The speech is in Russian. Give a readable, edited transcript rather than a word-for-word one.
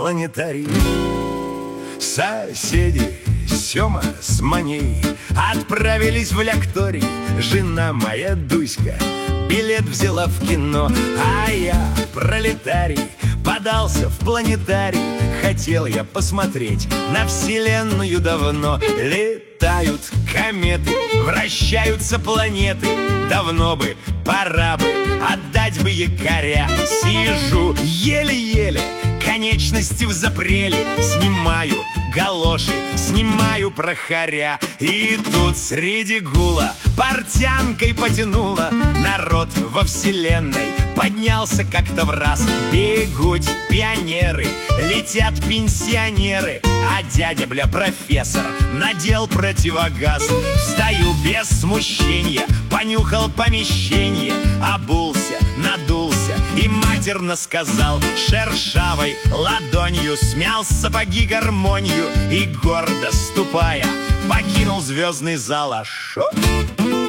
планетарий. Соседи Сёма с Маней отправились в лекторий. Жена моя Дуська билет взяла в кино, а я, пролетарий, подался в планетарий. Хотел я посмотреть на Вселенную давно. Летают кометы, вращаются планеты. Давно бы, пора бы, отдать бы якоря. Сижу еле-еле, конечности в запреле. Снимаю галоши, снимаю прохоря. И тут среди гула портянкой потянуло. Народ во вселенной поднялся как-то в раз. Бегут пионеры, летят пенсионеры, а дядя, бля, профессор надел противогаз. Встаю без смущения, понюхал помещение, обулся, надулся и матерно сказал. Шершавой ладонью смял сапоги гармонию и, гордо ступая, покинул звездный зал. А шо?